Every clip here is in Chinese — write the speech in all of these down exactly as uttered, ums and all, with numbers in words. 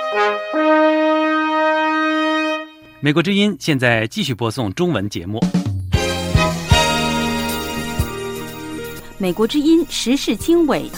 美国之音现在继续播送中文节目。 美国之音时事经纬，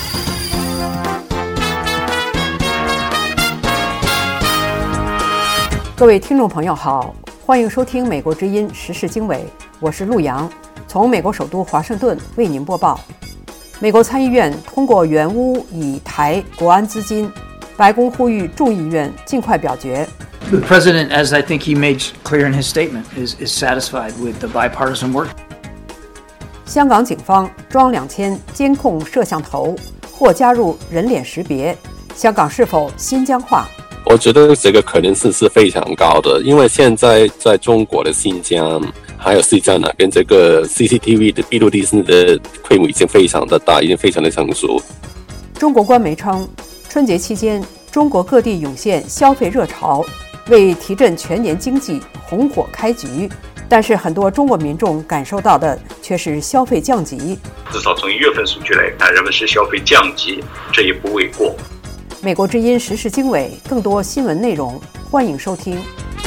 各位听众朋友好，欢迎收听美国之音时事经纬，我是陆洋，从美国首都华盛顿为您播报。美国参议院通过援乌以台国安资金，白宫呼吁众议院尽快表决。 The president, as I think he made clear in his statement, is, is satisfied with the bipartisan work. 香港警方装两千监控摄像头，或加入人脸识别，香港是否新疆化？ 我觉得这个可能性是非常高的，因为现在在中国的新疆还有西藏那边，这个 C C T V 的闭路电视的规模已经非常的大，已经非常的成熟。 中国官媒称，春节期间中国各地涌现消费热潮，为提振全年经济红火开局，但是很多中国民众感受到的却是消费降级。 至少从一月份数据来看，人们是消费降级，这也不为过。 美国之音时事经纬，更多新闻内容，欢迎收听。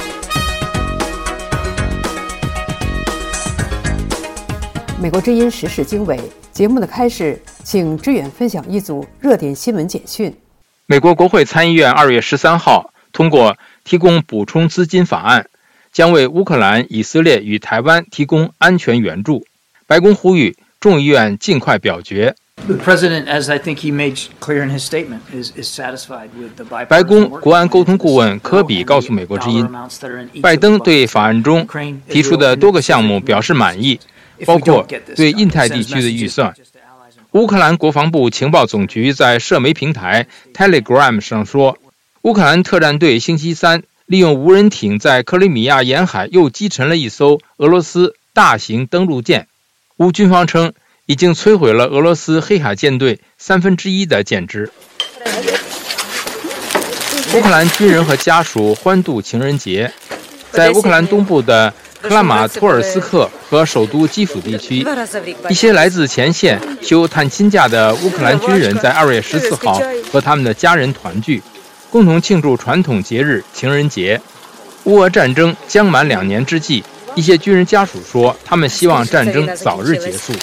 美国之音时事经纬节目的开始，请支援分享一组热点新闻简讯。 美国国会参议院二月十三号通过提供补充资金法案，将为乌克兰、以色列与台湾提供安全援助。白宫呼吁众议院尽快表决。 The president, as I think he made clear in his statement, is, is satisfied with the bipartisan work. 白宫国安沟通顾问科比告诉美国之音，拜登对法案中提出的多个项目表示满意，包括对印太地区的预算。乌克兰国防部情报总局在社媒平台 Telegram 上说，乌克兰特战队星期三利用无人艇在克里米亚沿海又击沉了一艘俄罗斯大型登陆舰。乌军方称已经摧毁了俄罗斯黑海舰队三分之一的舰只。乌克兰军人和家属欢度情人节，在乌克兰东部的克拉马托尔斯克和首都基辅地区，一些来自前线休探亲假的乌克兰军人在二月十四号和他们的家人团聚，共同庆祝传统节日情人节。乌俄战争将满两年之际，一些军人家属说，他们希望战争早日结束。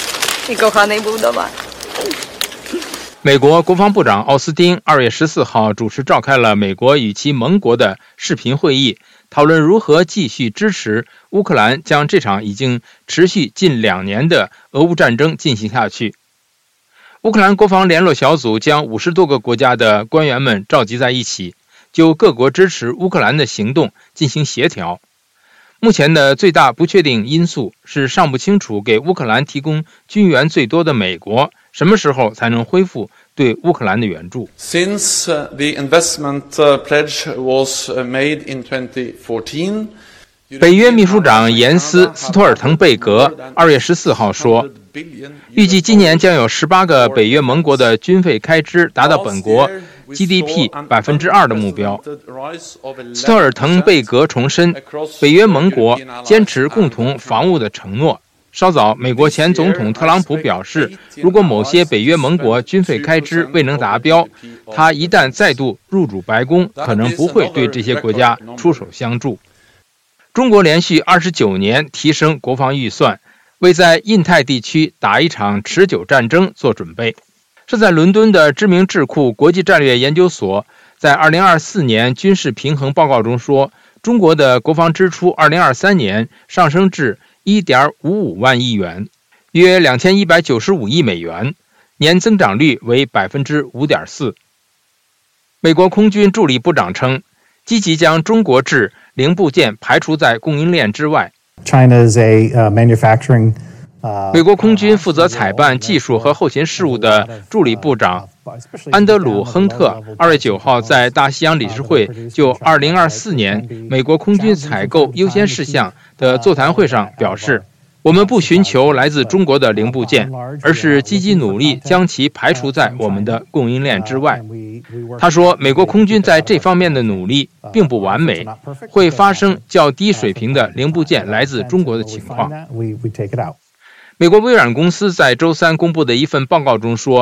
美国国防部长奥斯汀二月十四号主持召开了美国与其盟国的视频会议，讨论如何继续支持乌克兰将这场已经持续近两年的俄乌战争进行下去。乌克兰国防联络小组将五十多个国家的官员们召集在一起，就各国支持乌克兰的行动进行协调。目前的最大不确定因素是尚不清楚给乌克兰提供军援最多的美国什么时候才能恢复对乌克兰的援助。 Since the investment pledge was made in twenty fourteen, 北约秘书长严斯·斯托尔滕贝格二月十四号说，预计今年将有十八个北约盟国的军费开支达到本国 G D P 百分之二 的目标。斯托尔滕贝格重申，北约盟国坚持共同防务的承诺。稍早，美国前总统特朗普表示，如果某些北约盟国军费开支未能达标，他一旦再度入主白宫，可能不会对这些国家出手相助。中国连续二十九年提升国防预算，为在印太地区打一场持久战争做准备。这在伦敦的知名智库国际战略研究所在二零二四年军事平衡报告中说，中国的国防支出二零二三年上升至 一点五五万亿元，约两千一百九十五亿美元，年增长率为 百分之五点四。 美国空军助理部长称，积极将中国制零部件排除在供应链之外。 China is a uh, manufacturing 美国空军负责采办技术和后勤事务的助理部长安德鲁·亨特二月九号在大西洋理事会就二零二四年美国空军采购优先事项的座谈会上表示，我们不寻求来自中国的零部件，而是积极努力将其排除在我们的供应链之外。他说，美国空军在这方面的努力并不完美，会发生较低水平的零部件来自中国的情况。美国微软公司在周三公布的一份报告中说，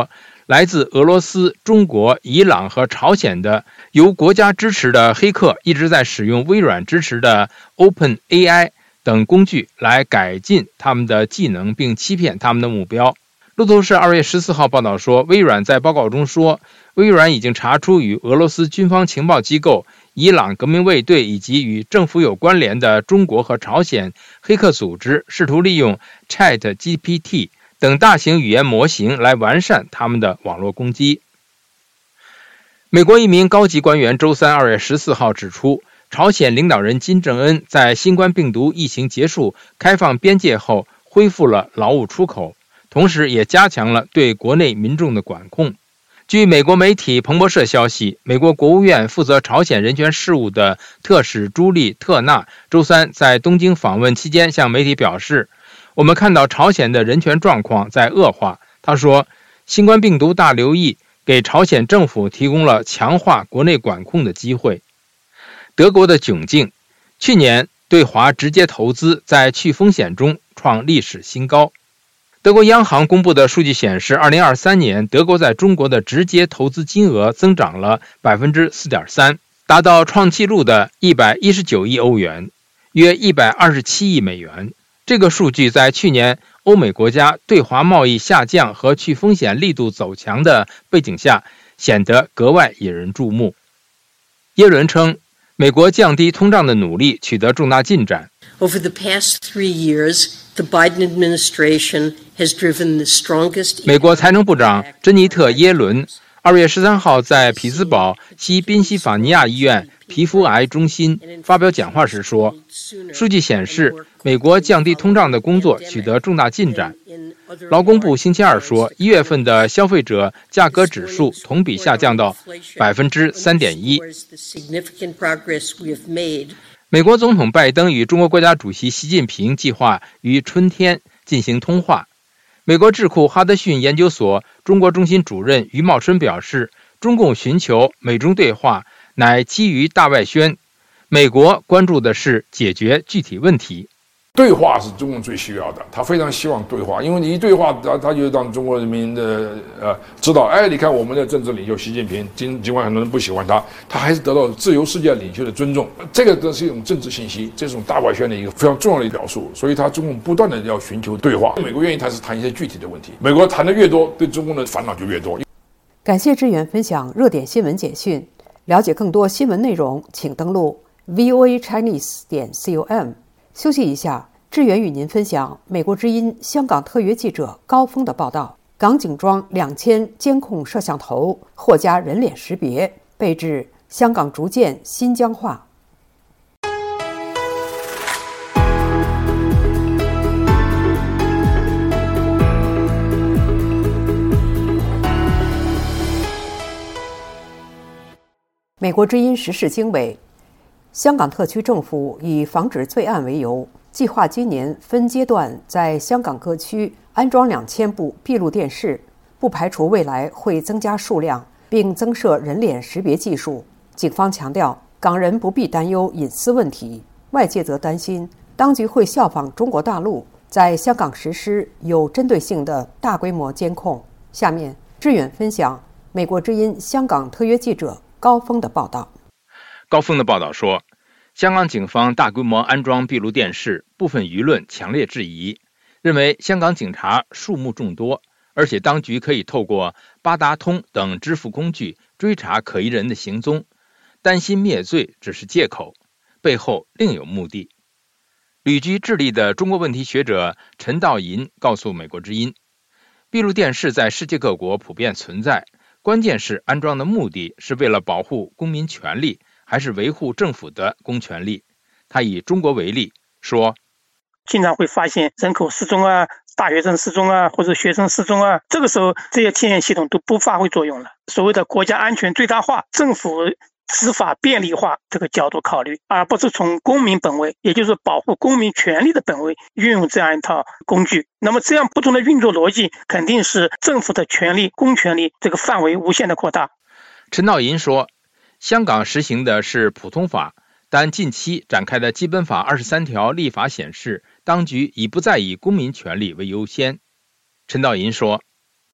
来自俄罗斯、中国、伊朗和朝鲜的由国家支持的黑客一直在使用微软支持的 OpenAI 等工具来改进他们的技能并欺骗他们的目标。路透社二月十四号报道说，微软在报告中说，微软已经查出与俄罗斯军方情报机构、伊朗革命卫队以及与政府有关联的中国和朝鲜黑客组织试图利用 ChatGPT 等大型语言模型来完善他们的网络攻击。美国一名高级官员周三二月十四号指出，朝鲜领导人金正恩在新冠病毒疫情结束、开放边界后恢复了劳务出口，同时也加强了对国内民众的管控。据美国媒体彭博社消息，美国国务院负责朝鲜人权事务的特使朱莉·特纳周三在东京访问期间向媒体表示，我们看到朝鲜的人权状况在恶化。他说，新冠病毒大流疫给朝鲜政府提供了强化国内管控的机会。德国的窘境，去年对华直接投资在去风险中创历史新高。德国央行公布的数据显示，二零二三年德国在中国的直接投资金额增长了 百分之四点三， 达到创纪录的一百一十九亿欧元，约一百二十七亿美元。这个数据在去年欧美国家对华贸易下降和去风险力度走强的背景下，显得格外引人注目。耶伦称，美国降低通胀的努力取得重大进展。 Over the past three years, the Biden administration has driven the strongest. 美国财政部长珍妮特·耶伦二月十三号在匹兹堡西宾夕法尼亚医院皮肤癌中心发表讲话时说，数据显示，美国降低通胀的工作取得重大进展。劳工部星期二说，一月份的消费者价格指数同比下降到 百分之三点一。美国总统拜登与中国国家主席习近平计划于春天进行通话。美国智库哈德逊研究所中国中心主任于茂春表示，中共寻求美中对话乃基于大外宣，美国关注的是解决具体问题。 对话是中共最需要的，他非常希望对话，因为你一对话，他他就让中国人民的呃知道，哎，你看我们的政治领袖习近平，尽尽管很多人不喜欢他，他还是得到自由世界领袖的尊重，这个这是一种政治信息，这种大外宣的一个非常重要的表述，所以他中共不断的要寻求对话，美国愿意谈是谈一些具体的问题，美国谈的越多，对中共的烦恼就越多。 感谢志远分享热点新闻简讯，了解更多新闻内容，请登录 v o a chinese 点 com。休息一下，志远与您分享美国之音香港特约记者高峰的报道。港警装两千监控摄像头或加人脸识别，备至香港逐渐新疆化。美国之音时事经纬，香港特区政府以防止罪案为由，计划今年分阶段在香港各区安装两千部闭路电视，不排除未来会增加数量，并增设人脸识别技术。警方强调，港人不必担忧隐私问题，外界则担心当局会效仿中国大陆，在香港实施有针对性的大规模监控。下面，志远分享美国之音香港特约记者高峰的报道。 高峰的报道说，香港警方大规模安装闭路电视，部分舆论强烈质疑，认为香港警察数目众多，而且当局可以透过八达通等支付工具追查可疑人的行踪，担心灭罪只是借口，背后另有目的。旅居智利的中国问题学者陈道银告诉美国之音，闭路电视在世界各国普遍存在，关键是安装的目的是为了保护公民权利，还是维护政府的公权力。他以中国为例说， 经常会发现人口失踪啊，大学生失踪啊，或者学生失踪啊，这个时候这些天眼系统都不发挥作用了。所谓的国家安全最大化，政府执法便利化这个角度考虑，而不是从公民本位，也就是保护公民权利的本位运用这样一套工具。那么这样不同的运作逻辑，肯定是政府的权利、公权力这个范围无限的扩大。 陈道银说，香港实行的是普通法，但近期展开的基本法二十三条立法显示，当局已不再以公民权利为优先。陈道银说，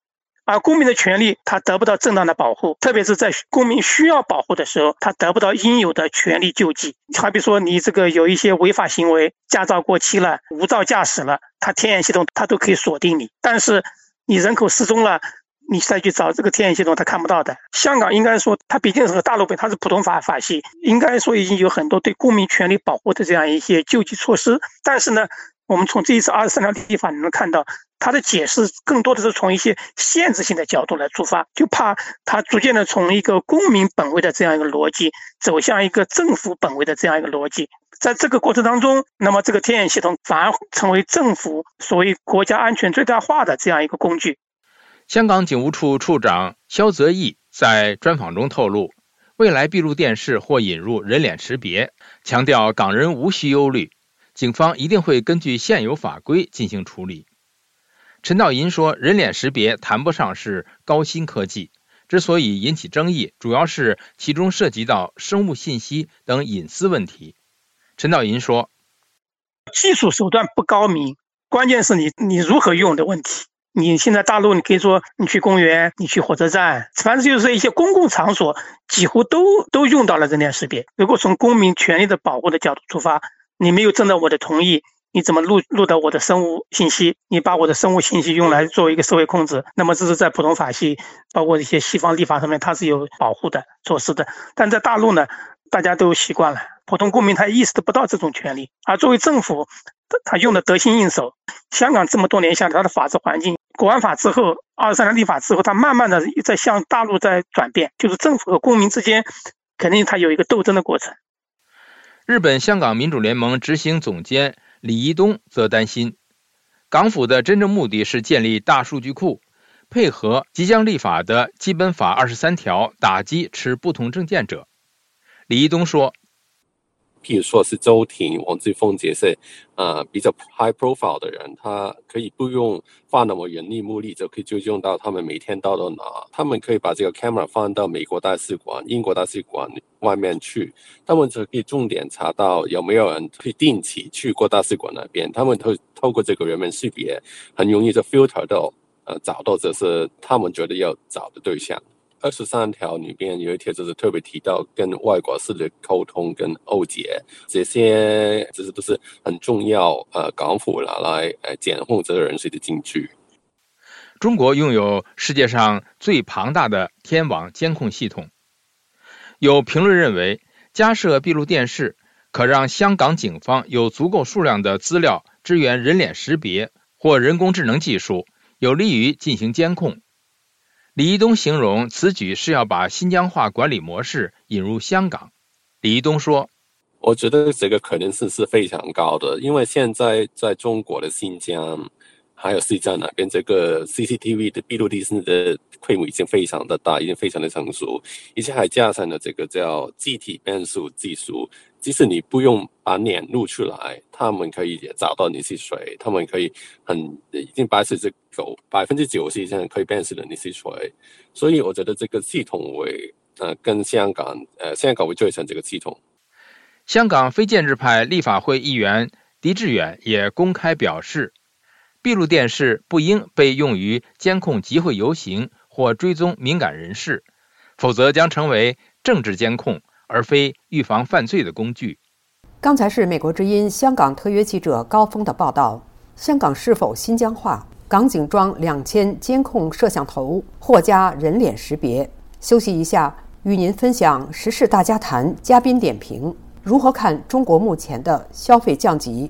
而公民的权利他得不到正当的保护，特别是在公民需要保护的时候，他得不到应有的权利救济。好比说你这个有一些违法行为，驾照过期了，无照驾驶了，他天眼系统他都可以锁定你，但是你人口失踪了，你再去找这个天眼系统他看不到的。香港应该说它毕竟是个大陆本，它是普通法法系，应该说已经有很多对公民权利保护的这样一些救济措施，但是呢我们从这一次二十三条立法能看到，它的解释更多的是从一些限制性的角度来出发，就怕它逐渐的从一个公民本位的这样一个逻辑走向一个政府本位的这样一个逻辑。在这个过程当中，那么这个天眼系统反而成为政府所谓国家安全最大化的这样一个工具。 香港警务处处长肖泽义在专访中透露，未来闭路电视或引入人脸识别，强调港人无需忧虑，警方一定会根据现有法规进行处理。陈道银说，人脸识别谈不上是高新科技，之所以引起争议，主要是其中涉及到生物信息等隐私问题。陈道银说， 技术手段不高明，关键是你你如何用的问题。你现在大陆你可以说你去公园，你去火车站，反正就是一些公共场所几乎都都用到了人脸识别。如果从公民权利的保护的角度出发，你没有征得我的同意，你怎么录录到我的生物信息，你把我的生物信息用来作为一个社会控制，那么这是在普通法系包括一些西方立法上面它是有保护的措施的。但在大陆呢，大家都习惯了，普通公民他意识不到这种权利，而作为政府他用的得心应手。香港这么多年下来，它的法治环境，国安法之后，二十三条立法之后，它慢慢的在向大陆在转变，就是政府和公民之间肯定它有一个斗争的过程。 日本香港民主联盟执行总监李宜东则担心，港府的真正目的是建立大数据库，配合即将立法的基本法二十三条，打击持不同政见者。李宜东说， 譬如说是周庭、王志峰这些呃比较 high profile 的人，他可以不用花那么人力物力就可以追踪到他们每天到到哪，他们可以把这个 camera 放到美国大使馆、英国大使馆外面去，他们就可以重点查到有没有人可以定期去过大使馆那边，他们透透过这个人脸识别很容易就 filter 到呃找到这是他们觉得要找的对象。二十三条里边有一条就是特别提到跟外国势力沟通跟勾结，这些这些都是很重要，呃，港府拿来呃检控这个人士的证据。 中国拥有世界上最庞大的天网监控系统。有评论认为，加设闭路电视可让香港警方有足够数量的资料支援人脸识别或人工智能技术，有利于进行监控。李宜东形容此举是要把新疆化管理模式引入香港。李宜东说， 我觉得这个可能性是非常高的，因为现在在中国的新疆还有西藏那边，这个 C C T V 的闭路电视的规模已经非常的大，已经非常的成熟，而且还加上了这个叫机体辨识技术，即使你不用把脸录出来，他们可以也找到你是谁，他们可以很已经百分之九百分之九十以上可以辨识了你是谁，所以我觉得这个系统会呃跟香港呃香港会追上这个系统。 香港非建制派立法会议员狄志远也公开表示，闭路电视不应被用于监控集会游行或追踪敏感人士，否则将成为政治监控而非预防犯罪的工具。 刚才是美国之音香港特约记者高峰的报道。香港是否新疆化？港警装两千监控摄像头或加人脸识别。休息一下，与您分享时事大家谈嘉宾点评，如何看中国目前的消费降级？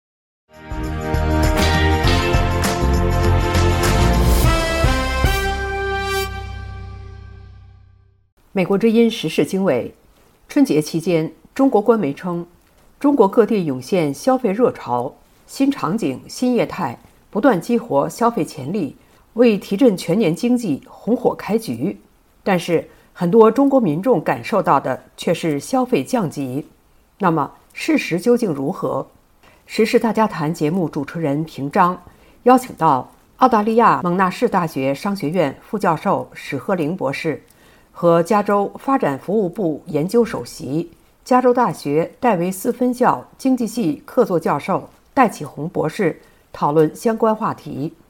美国之音时事经纬，春节期间，中国官媒称，中国各地涌现消费热潮，新场景、新业态不断激活消费潜力，为提振全年经济红火开局。但是，很多中国民众感受到的却是消费降级。那么，事实究竟如何？时事大家谈节目主持人平章邀请到澳大利亚蒙纳士大学商学院副教授史鹤龄博士和加州发展服务部研究首席、加州大学戴维斯分校经济系客座教授戴启宏博士讨论相关话题。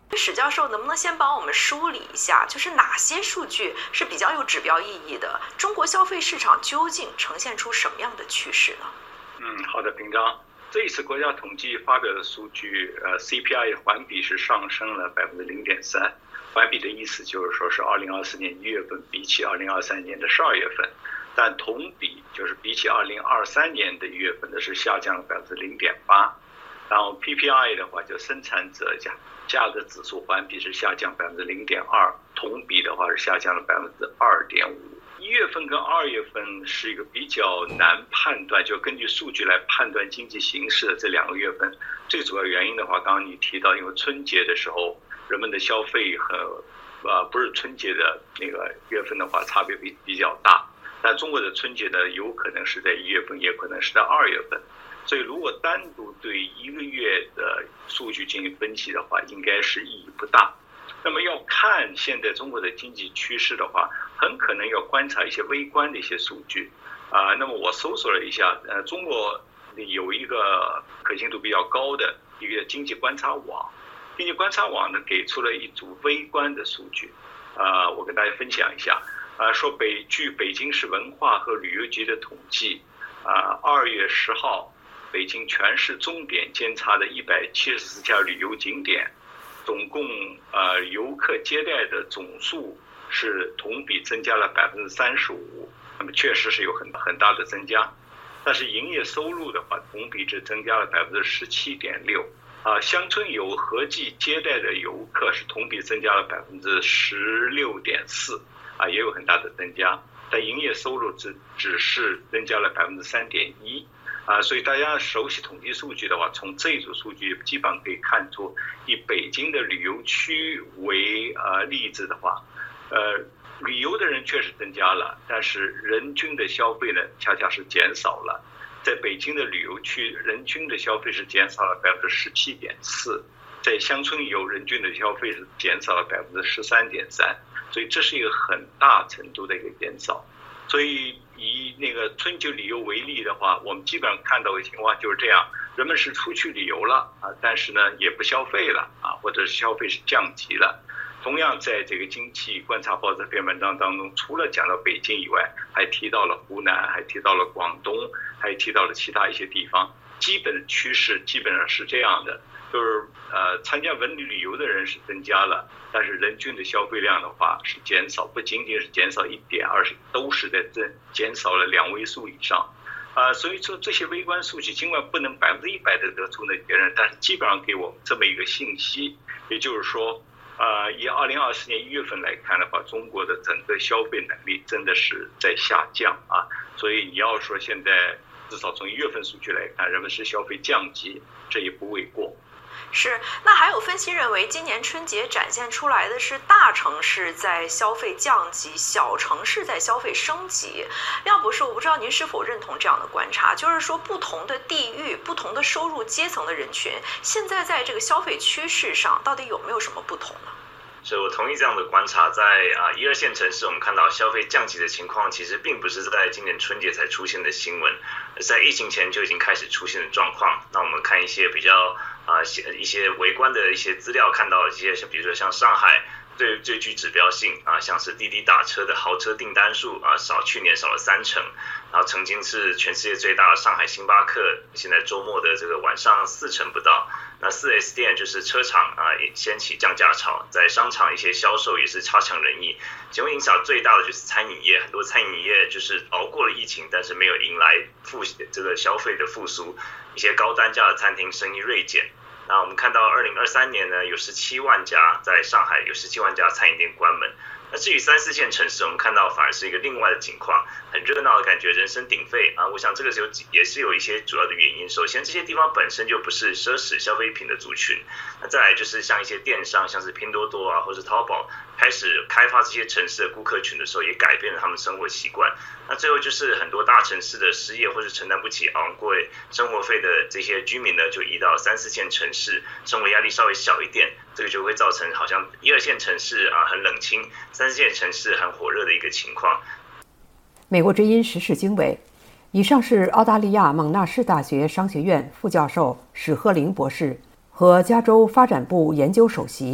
史教授能不能先帮我们梳理一下，就是哪些数据是比较有指标意义的？中国消费市场究竟呈现出什么样的趋势呢？ 嗯，好的，平章。这一次国家统计发表的数据，呃 ，C P I 环比是上升了百分之零点三，环比的意思就是说是二零二四年一月份比起二零二三年的十二月份，但同比就是比起二零二三年的一月份的是下降了百分之零点八，然后 P P I 的话就生产者价价格指数环比是下降百分之零点二，同比的话是下降了百分之二点五。一月份跟二月份是一个比较难判断，就根据数据来判断经济形势的这两个月份。最主要原因的话，刚刚你提到，因为春节的时候人们的消费和呃不是春节的那个月份的话差别比比较大，但中国的春节呢有可能是在一月份，也可能是在二月份。所以如果单独对一个月的数据进行分析的话，应该是意义不大。那么要看现在中国的经济趋势的话，很可能要观察一些微观的一些数据啊、呃。那么我搜索了一下，呃，中国有一个可信度比较高的一个经济观察网，经济观察网呢给出了一组微观的数据，啊、呃，我跟大家分享一下。啊、呃，说北据北京市文化和旅游局的统计，啊、呃，二月十号，北京全市重点监察的一百七十四家旅游景点。总共呃游客接待的总数是同比增加了百分之三十五，那么确实是有很很大的增加，但是营业收入的话，同比只增加了百分之十七点六，啊，乡村游合计接待的游客是同比增加了百分之十六点四，啊，也有很大的增加，但营业收入只只是增加了百分之三点一。啊，所以大家熟悉统计数据的话，从这一组数据基本上可以看出，以北京的旅游区为呃例子的话，呃，旅游的人确实增加了，但是人均的消费呢，恰恰是减少了。在北京的旅游区，人均的消费是减少了百分之十七点四，在乡村游人均的消费是减少了百分之十三点三，所以这是一个很大程度的一个减少。所以以那个春节旅游为例的话，我们基本上看到的情况就是这样，人们是出去旅游了啊，但是呢也不消费了啊，或者是消费是降级了。同样在这个经济观察报这篇文章当中，除了讲到北京以外，还提到了湖南，还提到了广东，还提到了其他一些地方，基本趋势基本上是这样的，就是呃参加文旅旅游的人是增加了，但是人均的消费量的话是减少，不仅仅是减少一点，而是都是在增减少了两位数以上，啊、呃，所以说这些微观数据尽管不能百分之一百的得出那结论，但是基本上给我们这么一个信息，也就是说，呃，以二零二四年一月份来看的话，中国的整个消费能力真的是在下降啊，所以你要说现在至少从一月份数据来看，人们是消费降级，这也不为过。 是，那还有分析认为，今年春节展现出来的是大城市在消费降级，小城市在消费升级。廖博士，我不知道您是否认同这样的观察，就是说不同的地域、不同的收入阶层的人群，现在在这个消费趋势上到底有没有什么不同呢？ 所以我同意这样的观察，在啊一二线城市，我们看到消费降级的情况，其实并不是在今年春节才出现的新闻，而在疫情前就已经开始出现的状况。那我们看一些比较啊一些微观的一些资料，看到一些比如说像上海最最具指标性啊，像是滴滴打车的豪车订单数啊少去年少了三成，然后曾经是全世界最大的上海星巴克，现在周末的这个晚上四成不到。那 四 S 店就是车厂啊，掀起降价潮，在商场一些销售也是差强人意。其中影响最大的就是餐饮业，很多餐饮业就是熬过了疫情，但是没有迎来复这个消费的复苏，一些高单价的餐厅生意锐减。那我们看到二零二三年呢，有十七万家在上海有十七万家餐饮店关门。那至于三四线城市，我们看到反而是一个另外的情况，很热闹的感觉，人声鼎沸啊！我想这个时候也是有一些主要的原因。首先，这些地方本身就不是奢侈消费品的族群，那再来就是像一些电商，像是拼多多啊，或是淘宝，开始开发这些城市的顾客群的时候，也改变了他们生活习惯。那最后就是很多大城市的失业或是承担不起昂贵生活费的这些居民呢，就移到三四线城市，生活压力稍微小一点，这个就会造成好像一二线城市啊很冷清，三四线城市很火热的一个情况。 美国之音时事经纬，以上是澳大利亚蒙纳士大学商学院副教授史鹤龄博士和加州发展部研究首席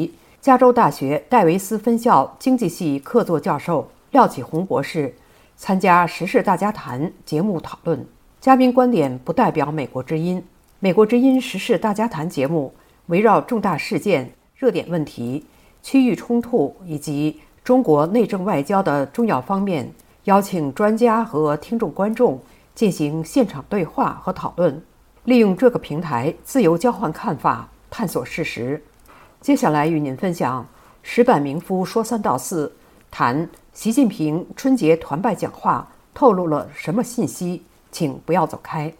加州大学戴维斯分校经济系客座教授廖启红博士参加《时事大家谈》节目讨论，嘉宾观点不代表美国之音。美国之音《时事大家谈》节目围绕重大事件、热点问题、区域冲突以及中国内政外交的重要方面，邀请专家和听众观众进行现场对话和讨论，利用这个平台自由交换看法，探索事实。接下来与您分享石板明夫说三道四，谈习近平春节团拜讲话透露了什么信息，请不要走开。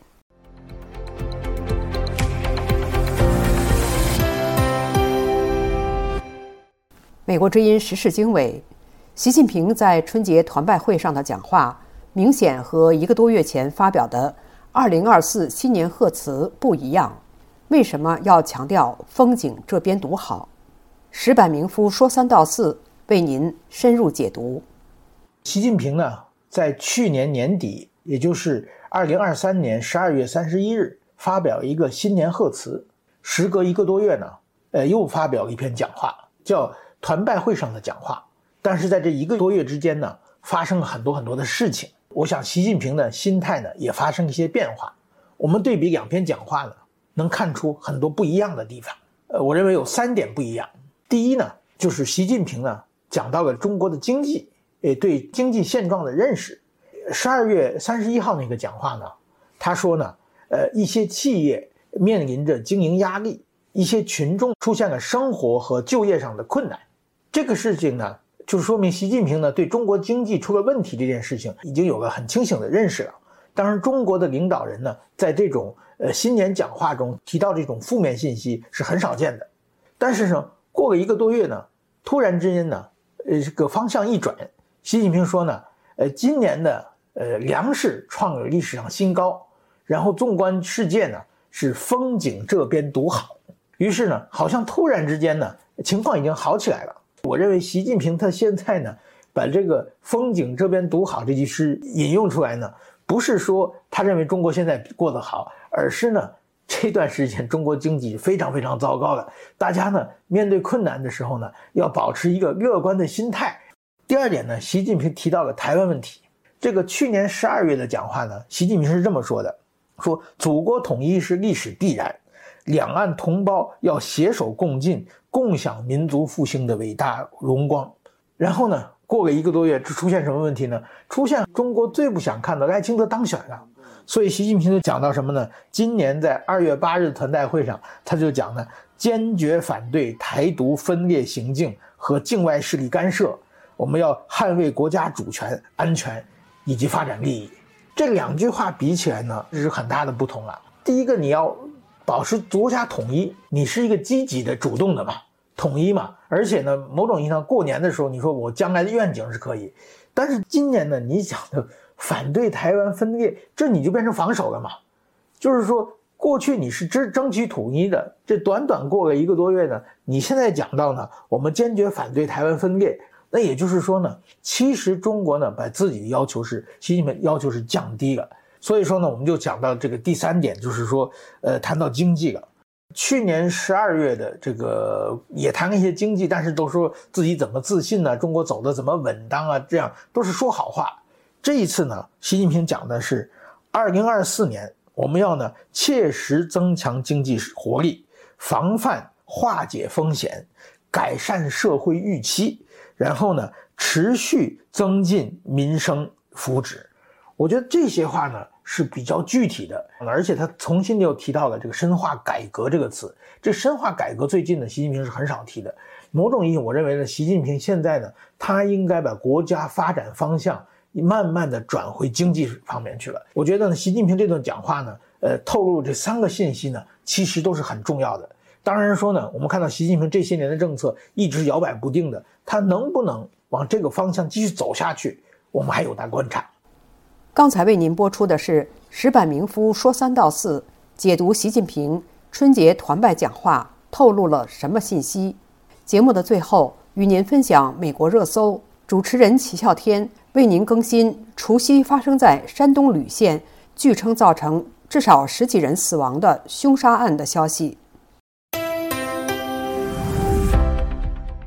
美国之音时事经纬，习近平在春节团拜会上的讲话明显和一个多月前发表的二零二四新年贺词不一样，为什么要强调风景这边独好？石板明夫说三道四，为您深入解读。 习近平呢，在去年年底，也就是二零二三年十二月三十一日，发表一个新年贺词。时隔一个多月呢，呃，又发表了一篇讲话，叫团拜会上的讲话。但是在这一个多月之间呢，发生了很多很多的事情。我想习近平的心态呢，也发生一些变化。我们对比两篇讲话呢，能看出很多不一样的地方。呃，我认为有三点不一样。第一呢，就是习近平呢讲到了中国的经济，呃，对经济现状的认识。十二月三十一号那个讲话呢，他说呢，呃，一些企业面临着经营压力，一些群众出现了生活和就业上的困难。这个事情呢，就说明习近平呢对中国经济出了问题这件事情已经有了很清醒的认识了。当然，中国的领导人呢，在这种呃新年讲话中提到这种负面信息是很少见的。但是呢，过了一个多月呢，突然之间呢，呃，这个方向一转，习近平说呢，呃，今年的呃粮食创了历史上新高，然后纵观世界呢，是风景这边独好。于是呢，好像突然之间呢，情况已经好起来了。我认为习近平他现在呢，把这个风景这边独好这句诗引用出来呢，不是说他认为中国现在过得好，而是呢，这段时间中国经济非常非常糟糕了，大家呢面对困难的时候呢，要保持一个乐观的心态。第二点呢，习近平提到了台湾问题。这个去年十二月的讲话呢，习近平是这么说的，说祖国统一是历史必然，两岸同胞要携手共进，共享民族复兴的伟大荣光。然后呢，过了一个多月，出现什么问题呢？出现中国最不想看到赖清德当选了。所以习近平就讲到什么呢？今年在二月八日的团代会上，他就讲呢，坚决反对台独分裂行径和境外势力干涉，我们要捍卫国家主权、安全以及发展利益。这两句话比起来呢，是很大的不同了。第一个，你要保持国家统一，你是一个积极的、主动的嘛，统一嘛。而且呢，某种意义上，过年的时候，你说我将来的愿景是可以，但是今年呢，你讲的反对台湾分裂，这你就变成防守了嘛。就是说，过去你是争争取统一的，这短短过了一个多月呢，你现在讲到呢，我们坚决反对台湾分裂，那也就是说呢，其实中国呢，把自己的要求是，习近平要求是降低了。所以说呢，我们就讲到这个第三点，就是说，呃，谈到经济了。去年十二月的这个也谈了一些经济，但是都说自己怎么自信呢？中国走的怎么稳当啊？这样都是说好话。这一次呢，习近平讲的是，二零二四年我们要呢切实增强经济活力，防范化解风险，改善社会预期，然后呢持续增进民生福祉。我觉得这些话呢是比较具体的，而且他重新又提到了这个深化改革这个词。这深化改革最近呢，习近平是很少提的。某种意义，我认为呢，习近平现在呢，他应该把国家发展方向慢慢的转回经济方面去了。我觉得呢，习近平这段讲话呢，呃，透露这三个信息呢，其实都是很重要的。当然说呢，我们看到习近平这些年的政策一直摇摆不定的，他能不能往这个方向继续走下去，我们还有待观察。 刚才为您播出的是石板明夫说三道四，解读习近平春节团拜讲话透露了什么信息。节目的最后，与您分享美国热搜，主持人齐啸天为您更新除夕发生在山东莒县，据称造成至少十几人死亡的凶杀案的消息。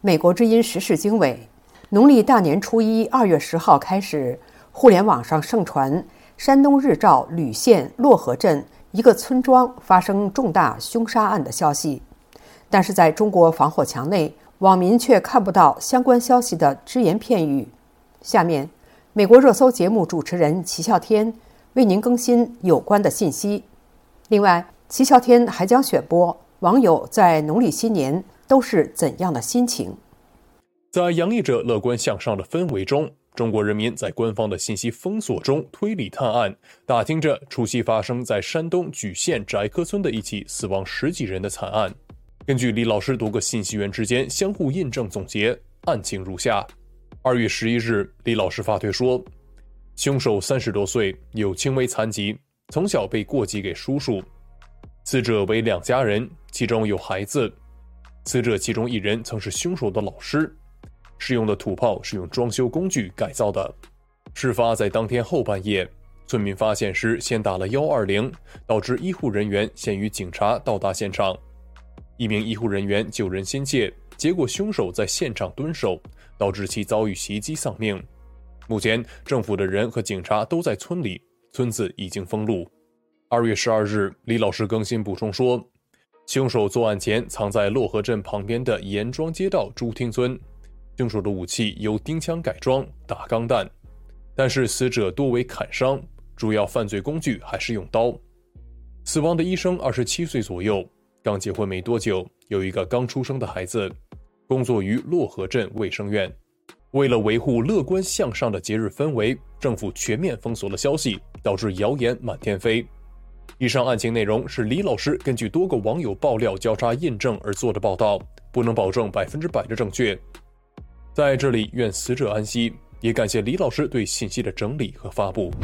美国之音时事经纬，农历大年初一二月十号开始，互联网上盛传山东日照吕县漯河镇一个村庄发生重大凶杀案的消息，但是在中国防火墙内，网民却看不到相关消息的只言片语。下面，美国热搜节目主持人齐啸天为您更新有关的信息。另外，齐啸天还将选播网友在农历新年都是怎样的心情。 在洋溢着乐观向上的氛围中，中国人民在官方的信息封锁中推理探案，打听着除夕发生在山东莒县翟科村的一起死亡十几人的惨案。根据李老师多个信息源之间相互印证总结，案情如下。二月十一日，李老师发推说，凶手三十多岁，有轻微残疾，从小被过继给叔叔。死者为两家人，其中有孩子。死者其中一人曾是凶手的老师。使用的土炮是用装修工具改造的。事发在当天后半夜，村民发现时先打了一二零，导致医护人员先于警察到达现场。一名医护人员救人心切，结果凶手在现场蹲守，导致其遭遇袭击丧命。目前政府的人和警察都在村里，村子已经封路。二月十二日，李老师更新补充说，凶手作案前藏在漯河镇旁边的严庄街道朱厅村，凶手的武器由钉枪改装打钢弹，但是死者多为砍伤，主要犯罪工具还是用刀。死亡的医生二十七岁左右，刚结婚没多久，有一个刚出生的孩子，工作于漯河镇卫生院。为了维护乐观向上的节日氛围，政府全面封锁了消息，导致谣言满天飞。以上案情内容是李老师根据多个网友爆料交叉印证而做的报道，不能保证百分之百的正确。在这里愿死者安息，也感谢李老师对信息的整理和发布。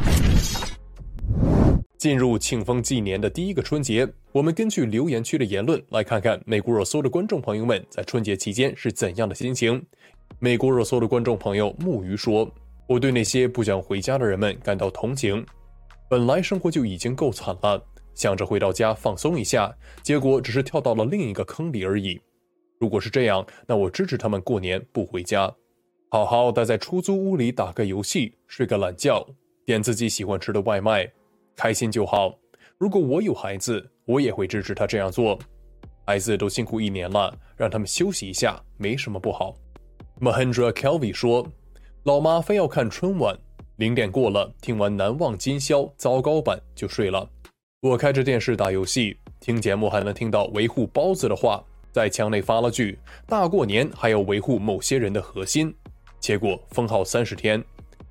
进入庆丰纪年的第一个春节，我们根据留言区的言论来看看美国热搜的观众朋友们在春节期间是怎样的心情。美国热搜的观众朋友木鱼说，我对那些不想回家的人们感到同情，本来生活就已经够惨了，想着回到家放松一下，结果只是跳到了另一个坑里而已。如果是这样，那我支持他们过年不回家，好好待在出租屋里打个游戏，睡个懒觉，点自己喜欢吃的外卖，开心就好。如果我有孩子，我也会支持他这样做。孩子都辛苦一年了，让他们休息一下，没什么不好。Mahendra Kelvy 说，老妈非要看春晚，零点过了，听完难忘今宵糟糕版就睡了。我开着电视打游戏，听节目还能听到维护包子的话，在墙内发了句大过年还要维护某些人的核心，结果封号三十天。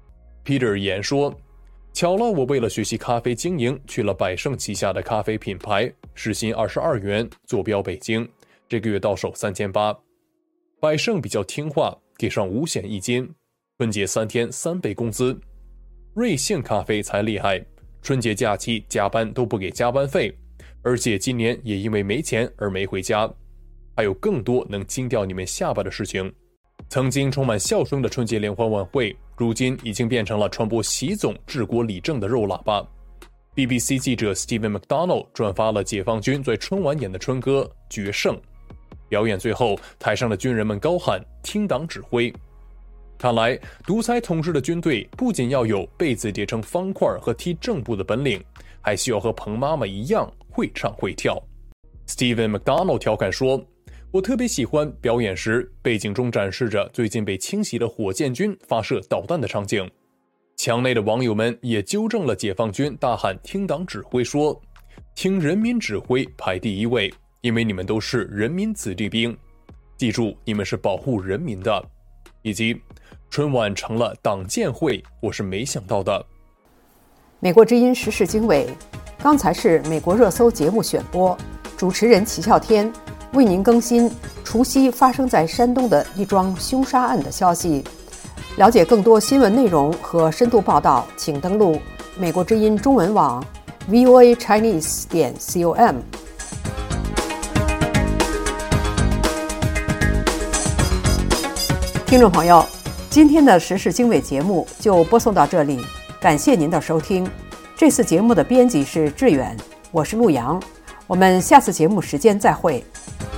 Peter 言说，巧了，我为了学习咖啡经营去了百胜旗下的咖啡品牌，时薪二十二元，坐标北京，这个月到手三千八。百胜比较听话，给上五险一金，春节三天三倍工资。瑞幸咖啡才厉害，春节假期加班都不给加班费，而且今年也因为没钱而没回家。还有更多能惊掉你们下巴的事情。曾经充满笑声的春节联欢晚会，如今已经变成了传播习总治国理政的肉喇叭。B B C 记者 Stephen McDonald 转发了解放军在春晚演的春歌《决胜》，表演最后，台上的军人们高喊“听党指挥”。看来，独裁统治的军队不仅要有被子叠成方块和踢正步的本领，还需要和彭妈妈一样会唱会跳。Stephen McDonald 调侃说，我特别喜欢表演时背景中展示着最近被清洗的火箭军发射导弹的场景。墙内的网友们也纠正了解放军大喊听党指挥说，听人民指挥排第一位，因为你们都是人民子弟兵，记住你们是保护人民的。以及春晚成了党建会，我是没想到的。 美国之音时事经纬，刚才是美国热搜节目选播，主持人齐啸天为您更新除夕发生在山东的一桩凶杀案的消息。了解更多新闻内容和深度报道，请登录美国之音中文网 v o a chinese 点 com。听众朋友，今天的时事经纬节目就播送到这里，感谢您的收听。这次节目的编辑是志远，我是陆阳，我们下次节目时间再会。